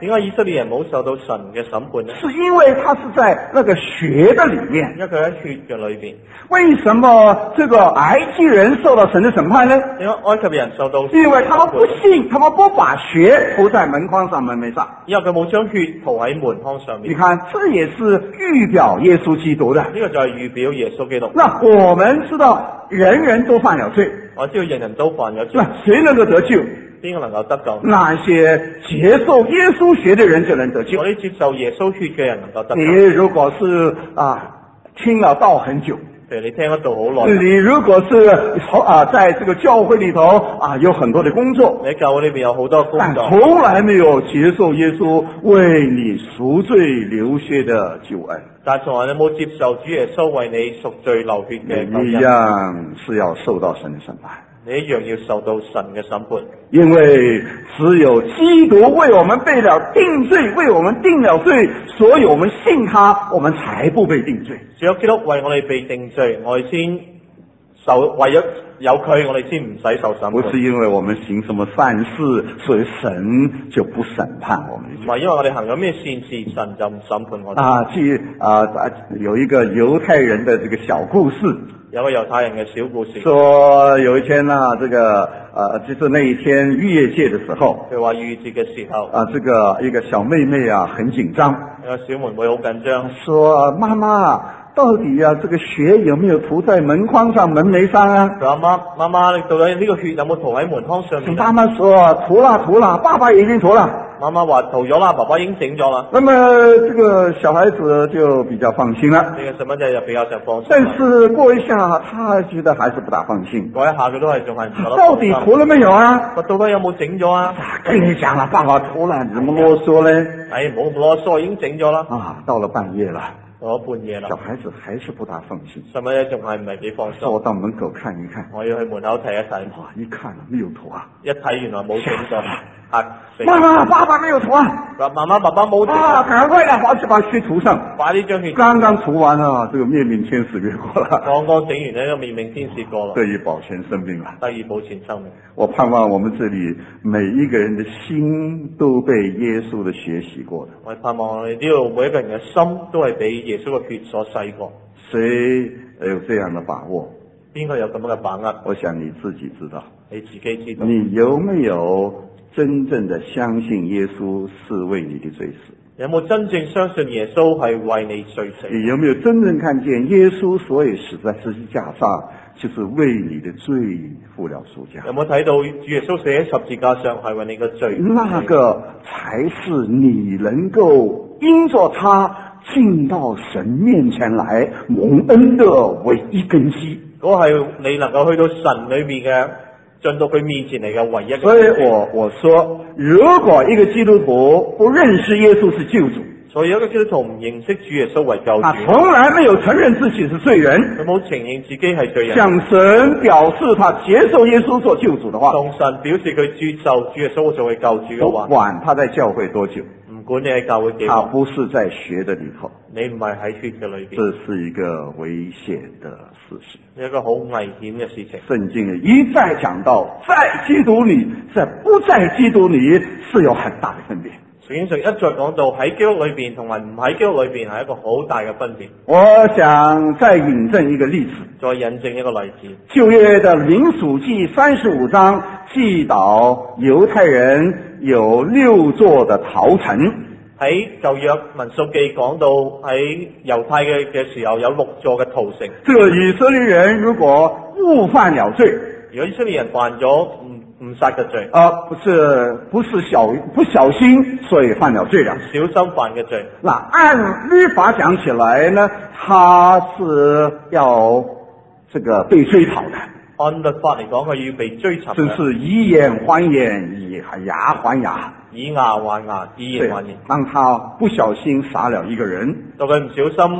S2: 點解以色列人冇受到神嘅審判呢？
S1: 是因為他是在那個血的裏面。
S2: 因為佢喺血嘅裏邊。
S1: 為什麼這個埃及人受到神的審判呢？
S2: 點解埃及人受到？
S1: 因為他們不信，他們不把血塗在門框上、門楣上。
S2: 因為佢冇將血塗喺門框上面。
S1: 你看，這也是預表耶穌基督的。
S2: 呢個就係預表耶穌基督。
S1: 那我們知道，人人都犯了罪。
S2: 我知道人人都犯咗罪。
S1: 那誰能夠得救？
S2: 邊個能夠得救？
S1: 那些接受耶穌血的人就能得救。
S2: 我哋接受耶穌血嘅人能夠得救。
S1: 你如果是啊聽了道很久，
S2: 譬如你聽咗道好耐。
S1: 你如果是啊在這個教會裏頭啊有很多的工作，
S2: 你教會裏邊有好多工作，
S1: 但從來沒有接受耶穌為你贖罪流血的救恩，
S2: 但從來你冇接受主耶穌為你贖罪流血嘅救恩，
S1: 你一樣是要受到神的審判。
S2: 你一樣要受到神嘅審判，
S1: 因為只有基督為我們背了定罪，為我們定了罪，所以我們信他，我們才不被定罪。
S2: 只有基督為我哋被定罪，我哋先受，為咗有佢，我哋先唔使受審判。
S1: 不是因為我們行什麼善事，所以神就不審判我們。
S2: 唔係因為我哋行咗咩善事，神就唔審判我哋。
S1: 啊，即啊有一個猶太人的這個小故事。
S2: 有個猶太人嘅小故事，
S1: 說有一天呢、啊，這個呃，就是那一天逾越節的時候，
S2: 佢話逾越節嘅時候，
S1: 啊，這個一個小妹妹啊，很緊張，
S2: 有個小妹妹好緊張，
S1: 說媽媽，到底啊，這個血有沒有塗在門框上、門楣上啊？
S2: 佢話媽媽媽，你到底呢個血有冇塗喺門框上面？
S1: 媽媽說塗了塗了，爸爸已經塗了。
S2: 媽媽話塗咗啦，爸爸已經整咗啦。
S1: 那麼這個小孩子就比較放心了。
S2: 呢個細蚊仔就比較想放心。
S1: 但是過一下，他覺得還是不大放心。
S2: 過一下佢都係仲係唔覺得。
S1: 到底塗了沒有啊？
S2: 我到底有冇整咗啊？
S1: 跟你講了，爸爸塗了，你怎麼囉嗦呢？
S2: 哎，唔好咁囉嗦，已經整咗啦。
S1: 啊，到了半夜了。
S2: 到咗半夜啦。
S1: 小孩子還是不大放心。
S2: 細蚊仔仲係唔係幾放心？
S1: 我到門口看一看。
S2: 我要去門口睇一睇。
S1: 哇，一看沒有塗啊！
S2: 一睇原來冇整咗。
S1: 啊！媽媽，爸爸沒有塗啊！
S2: 媽媽，爸爸冇塗
S1: 啊！趕快的，把把血塗上。
S2: 把呢張血。
S1: 剛剛塗完了，這個滅命天使越過了。
S2: 剛剛整完呢個滅命天使過了。
S1: 得以保全生命了。
S2: 得以保全生命。
S1: 我盼望我們這裏每一個人的心都被耶穌的血洗過的。
S2: 我盼望我哋呢度每一個人嘅心都係俾耶穌嘅血所洗過。
S1: 誰有這樣的把握？
S2: 邊個有咁樣嘅把握？
S1: 我想你自己知道。
S2: 你自己知道。
S1: 你有沒有真正的相信耶穌是為你的罪死？
S2: 有冇真正相信耶穌係為你罪死？
S1: 你有沒有真正看見耶穌所以死在十字架上，就是為你的罪付了贖價？
S2: 有冇睇到主耶穌死喺十字架上係為你嘅罪？
S1: 那個才是你能夠因着他進到神面前來蒙恩的唯一根基。
S2: 嗰係你能夠去到神裏面嘅。進到佢面前嚟嘅唯一嘅。
S1: 所以我我說，如果一個基督徒不認識耶穌是救主，
S2: 所以一個基督徒唔認識主耶穌為救主，
S1: 他從來沒有承認自己是罪人，
S2: 佢冇承認自己係罪人，
S1: 向神表示他接受耶穌做救主的話，
S2: 同神表示佢接受主耶穌作為救主嘅話，
S1: 不管他在教會多久，
S2: 唔管你喺教會幾耐，
S1: 他不是在血的裏頭，
S2: 你唔係喺血嘅裏邊，
S1: 這是一個危險的事實，
S2: 一個好危險嘅事情。
S1: 聖經一再講到，在基督裏，在不在基督裏是有很大的分別。
S2: 聖經上一再講到喺基督裏邊同埋唔喺基督裏邊係一個好大嘅分別。
S1: 我想再引證一個例子，
S2: 再引證一個例子。
S1: 舊約的民數記三十五章記導猶太人有六座的逃城。
S2: 喺舊約民數記講到喺猶太嘅嘅時候有六座嘅逃城。
S1: 這個以色列人如果誤犯了罪，
S2: 如果以色列人犯咗誤誤殺嘅罪，
S1: 啊、呃，不是不是小不小心，所以犯了罪了，
S2: 小心犯嘅罪。
S1: 那按律法講起來呢，他是要這個被追討的。
S2: 按律法嚟講，佢要被追尋。
S1: 真是以眼還眼，以牙還牙，
S2: 以牙還牙，以眼還眼。
S1: 當他不小心殺了一個人，
S2: 到佢唔小心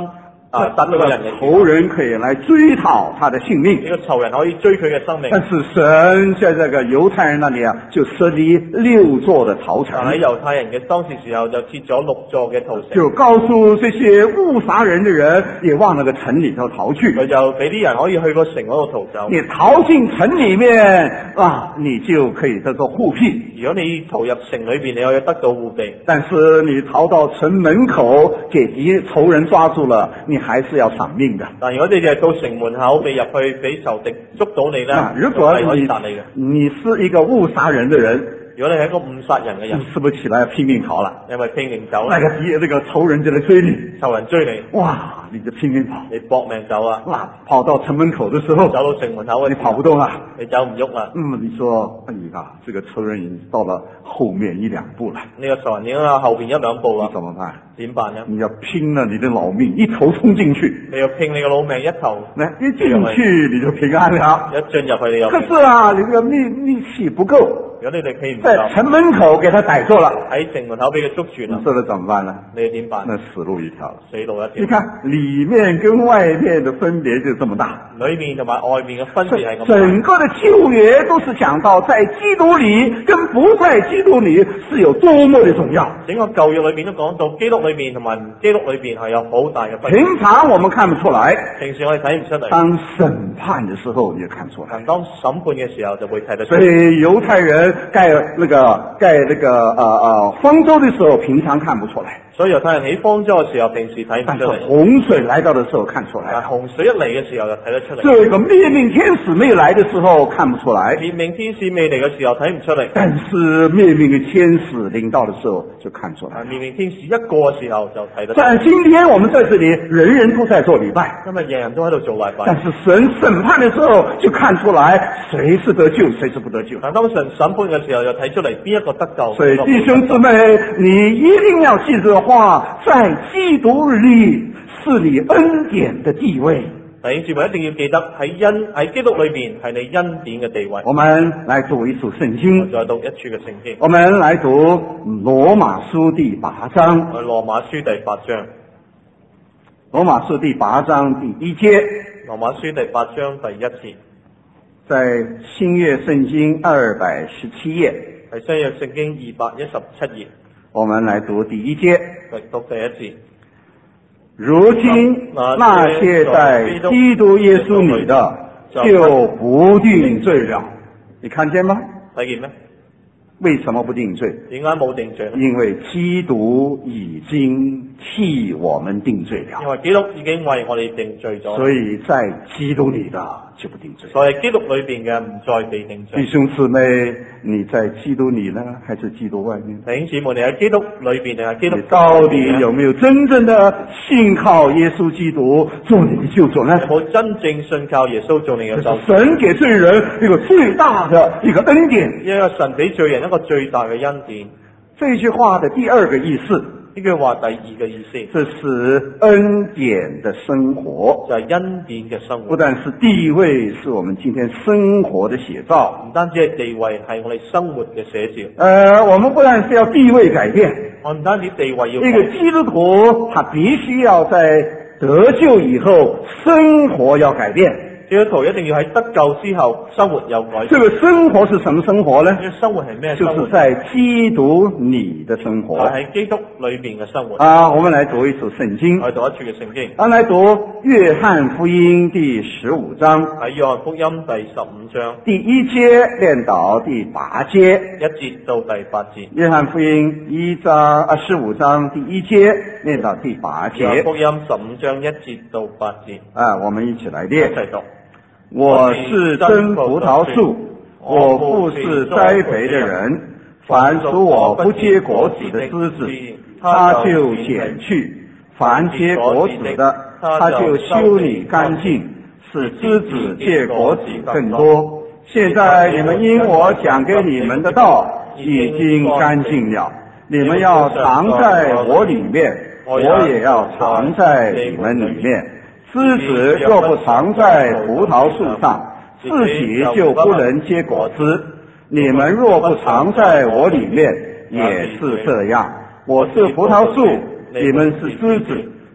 S2: 啊殺咗個人嘅
S1: 仇人可以來追討他的性命。
S2: 呢個仇人可以追佢嘅生命。
S1: 但是神在這個猶太人那裡啊，就設立六座的逃城。
S2: 但喺猶太人嘅當時時候就設咗六座嘅逃城，
S1: 就告訴這些誤殺人的人，也往那個城裡頭逃去。
S2: 佢就俾啲人可以去個城嗰度逃走。
S1: 你逃進城裡面啊，你就可以得到護庇。
S2: 如果你逃入城裏邊，你可以得到護庇。
S1: 但是你逃到城門口，給敵仇人抓住了，你還是要償命的。
S2: 但如果你哋到城門口被入去，俾仇敵捉到你咧，
S1: 啊，如果
S2: 係可以
S1: 你
S2: 殺你嘅。
S1: 你是一個誤殺人的人，
S2: 如果你係一個誤殺人嘅人，
S1: 是不是起來拼命逃了？
S2: 你咪拼命走
S1: 那
S2: 啦，
S1: 個敵那個仇人就來追你，
S2: 仇人追你，
S1: 哇，你就拼命跑，
S2: 你搏命走啊！
S1: 哇，跑到城門口的時候，
S2: 走到城門口嘅
S1: 你
S2: 時候
S1: 跑不動了。
S2: 你走唔喐啦。
S1: 嗯，你說，哎呀，這個仇人已經到了後面一兩步了，
S2: 呢個仇人已經喺後邊一兩步啦
S1: 你，怎麼辦？
S2: 點辦呢？
S1: 你要拼了你的老命，一頭衝進去。
S2: 你要拼你個老命，一頭
S1: 那一進去你就平安了。
S2: 一進入去你又
S1: 可
S2: 平。
S1: 是啊，你這個力力氣不夠，
S2: 如果你哋企唔
S1: 在
S2: 夠，
S1: 城門口給他逮住了，
S2: 喺城門口俾佢捉住啦，
S1: 這了怎麼辦呢？
S2: 你點辦？
S1: 那死路一條。
S2: 死路一條。
S1: 你看裏面跟外面的分別就這麼大。
S2: 裏面同埋外面嘅分別係咁大。
S1: 整個的舊約都是講到在基督裏跟不在基督裏是有多麼的重要。
S2: 整個舊約裏邊都講到基督裏面同埋唔基督裏邊係有好大嘅分別。
S1: 平常我們看不出來，
S2: 平時我哋睇唔出嚟，
S1: 當審判的時候你就看出來。
S2: 但當審判嘅時候就會睇得出
S1: 所。以猶太人蓋那個蓋那個呃呃方舟的時候，平常看不出來。
S2: 所以猶太人起方舟嘅時候，平時睇唔
S1: 但是
S2: 出嚟，
S1: 洪水來到的時候看出來。
S2: 但洪水一嚟嘅時候就睇得出嚟。
S1: 這個滅命天使沒來的時候看不出來，
S2: 滅命天使未嚟嘅時候睇唔出嚟，
S1: 但是滅命的天使臨到的時候就看出來。
S2: 啊，滅命天使一過嘅時候就睇得出。
S1: 但今天我們在這裏，人人都在做禮拜，
S2: 因為人人都喺度做禮拜，
S1: 但是神審判的時候就看出來誰是得救，誰是不得救。
S2: 但當神審判嘅時候，就睇出嚟邊一個得救。
S1: 所以弟兄姊妹，你一定要記這話，在基督裏是你恩典的地位。
S2: 弟兄姊妹一定要記得喺恩喺基督裏邊係你恩典嘅地位。
S1: 我們來讀一處聖經，
S2: 再讀一處嘅聖經。
S1: 我們來讀羅馬書第八章。
S2: 羅馬書第八章。
S1: 羅馬書第八章第一節。
S2: 羅馬書第八章第一節。
S1: 在新約聖經二百十七頁。
S2: 係新約聖經二百一十七頁。
S1: 我們來讀第一節。
S2: 讀第一節。
S1: 如今那些在基督耶穌裏的，就不定罪了。你看見嗎？
S2: 睇見咩？
S1: 為什麼不定罪？
S2: 點解冇定罪呢？
S1: 因為基督已經替我們定罪了。
S2: 因為基督已經為我哋定罪咗。
S1: 所以在基督裏的就不定罪。
S2: 所以基督裏邊嘅唔再被定罪。
S1: 弟兄姊妹，你在基督裏呢，還是基督外面？
S2: 弟兄姊妹，你喺基督裏邊定係基督？
S1: 你到底有沒有真正的信靠耶穌基督做你的救主呢？
S2: 有冇真正信靠耶穌做你嘅救主？
S1: 神給罪人一個最大的一個恩典。
S2: 因為神俾罪人一個最大嘅恩典。
S1: 這句話的第二個意思，
S2: 呢句話第二個意思，
S1: 這是恩典的生活，
S2: 就係恩典嘅生活。
S1: 不但是地位，是我們今天生活的寫照。
S2: 唔單止係地位，係我哋生活嘅寫照。
S1: 呃，我們不但是要地位改變，
S2: 我唔單止地位要改變，
S1: 一個基督徒他必須要在得救以後生活要改變。
S2: 基督徒一定要喺得救之後生活有改變。
S1: 這個生活是什麼生活呢？
S2: 呢個生活係咩生活？
S1: 就是在基督裏的生活。
S2: 喺基督裏邊嘅生活。
S1: 啊，我們來讀一處聖經。
S2: 我哋讀一處嘅聖經。
S1: 啊，來讀約翰福音第十五章。
S2: 喺約翰福音第十五章
S1: 第一節念到第八節。
S2: 一節到第八節。
S1: 約翰福音一章啊十五章第一節念到第八節。
S2: 約翰福音十五章一節到八節。
S1: 啊，我們一起來念。
S2: 一齊讀。
S1: 我是真葡萄樹，我父是栽培的人。凡屬我不結果子的枝子，他就剪去；凡結果子的，他就修理乾淨，使枝子結果子更多。現在你們因我講給你們的道已經乾淨了，你們要藏在我裏面，我也要藏在你們裏面。枝子若不藏在葡萄樹上，自己就不能結果子。你們若不藏在我裏面，也是這樣。我是葡萄樹，你們是枝子。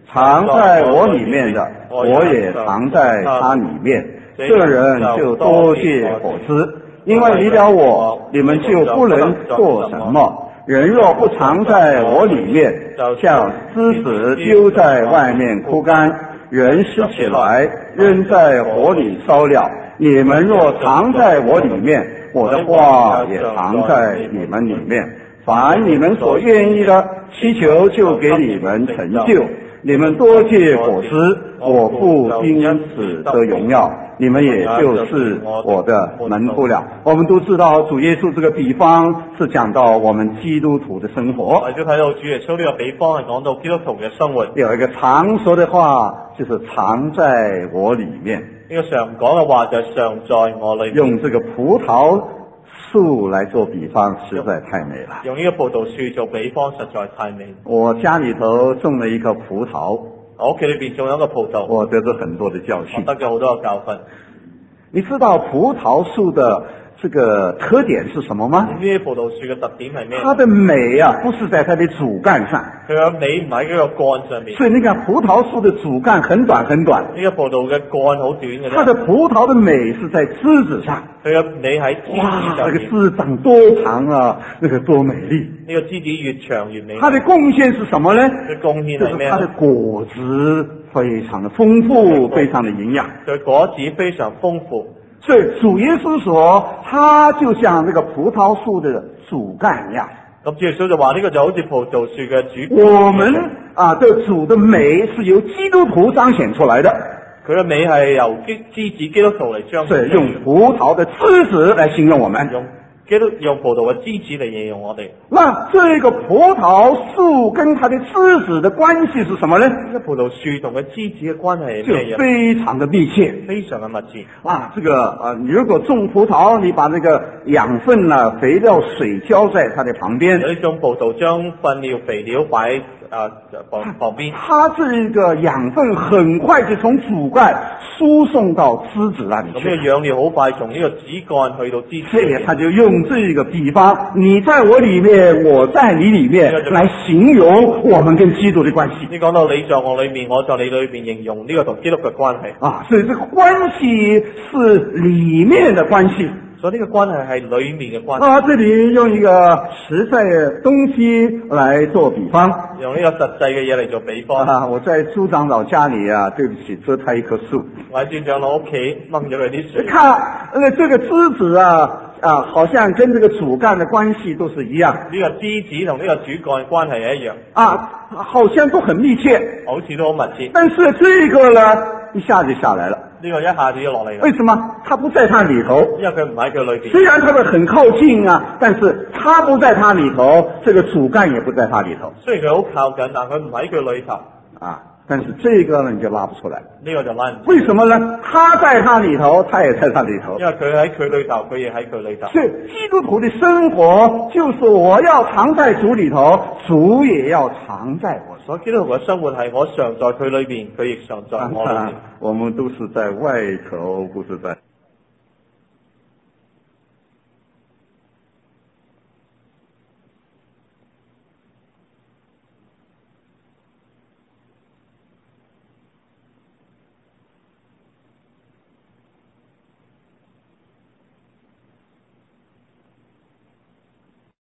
S1: 藏在我里面的，我也藏在他里面，这人就多结果子。因为离了我，你们就不能做什么。人若不藏在我里面，像枝子丢在外面枯干，人拾起来扔在火里烧了。你们若藏在我里面，我的话也藏在你们里面。凡你们所愿意的，祈求就给你们成就。你们多结果子，我父因此得荣耀，你们也就是我的门徒了。我们都知道主耶穌這個比方是講到我們基督徒的生活。
S2: 我哋都睇到主耶穌呢個比方係講到基督徒嘅生活。
S1: 有一個常說的話，就是藏在我裡面。
S2: 呢個常講嘅話就係常在我裡面。
S1: 用這個葡萄樹來做比方，實在太美了。
S2: 用呢個葡萄樹做比方，實在太美。
S1: 我家裡頭種了一棵葡萄，
S2: 我屋企裏邊種咗一個葡萄，
S1: 我得咗很多的教訓，
S2: 我得咗好多嘅教訓。
S1: 你知道葡萄樹的這個特點是什麼嗎？
S2: 呢啲葡萄樹嘅特點係咩？
S1: 它的美啊，不是在它的主幹上，
S2: 佢嘅美唔喺佢個幹上面。
S1: 所以你看葡萄樹的主幹很短很短，
S2: 呢個葡萄嘅幹好短嘅啫。
S1: 它的葡萄的美是在枝子上，
S2: 佢嘅美喺枝子上面。
S1: 哇，那個枝長多長啊，那個多美麗！
S2: 呢個枝子越長越美。
S1: 它的貢獻是什麼呢？
S2: 佢貢獻係咩？
S1: 它的果子非常的豐富，非常的營養。
S2: 佢果子非常豐富。
S1: 所以主耶穌說，它就像那個葡萄樹的主幹一樣。
S2: 咁主耶穌就話呢個就好似葡萄樹嘅主幹。
S1: 我們啊，對主的美是由基督徒彰顯出來的。
S2: 佢嘅美係由基枝子基督徒嚟彰顯。
S1: 對，用葡萄的枝子來形容我們。
S2: 用基督用葡萄嘅枝子嚟形容我哋。
S1: 那這個葡萄樹跟它的枝子的關係是什麼呢？
S2: 呢個葡萄樹同佢枝子嘅關係係咩嘢？
S1: 就非常的密切，
S2: 非常嘅密切。
S1: 啊，這個呃，你如果種葡萄，你把那個養分啊、肥料、水澆在它的旁邊。
S2: 有呢種葡萄將糞尿、肥料擺啊旁旁邊。
S1: 它這個養分很快就從主幹輸送到枝子那裡去。
S2: 咁呢個養料好快從呢個枝幹去到枝子。
S1: 所以他就用這個比方，你在我裡面，我在你裡面，來形容我們跟基督的關係。
S2: 你講到你在我裡面，我在你裡面，形容呢個同基督嘅關係。
S1: 啊，所以這個關係是裡面的關係。
S2: 所以呢個關係係裡面嘅關係。
S1: 啊，這裡用一個實在的東西來做比方，
S2: 用呢個實際嘅嘢嚟做比方。
S1: 啊，我在朱長老家裡啊，對不起，遮他一棵樹。
S2: 我喺朱長老屋企掹咗佢啲樹。
S1: 看，呃，這個枝子啊，啊，好像跟這個主幹的關係都是一樣。
S2: 呢個枝子同呢個主幹關係一樣。
S1: 啊，好像都很密切，
S2: 好似都好密切。
S1: 但是這個呢，一下就下來了。
S2: 呢個一下子就落嚟。
S1: 為什麼？它不在它裏頭。
S2: 因為佢唔喺佢裏邊。
S1: 雖然它們很靠近啊，但是它不在它裏頭，這個主幹也不在它裏頭。
S2: 雖然佢好靠近，但佢唔喺佢裏頭。
S1: 啊，但是這個呢你就拉不出來。
S2: 呢個就拉唔出來。
S1: 為什麼呢？它在它裏頭，它也在它裏頭。
S2: 因為佢喺佢裏頭，佢亦喺佢裏頭。
S1: 所以基督徒的生活就是我要藏在主裏頭，主也要藏在我。
S2: 所以基督徒嘅生活係我常在佢裏邊，佢亦常在我裏邊。
S1: 我們都是在外頭，不是在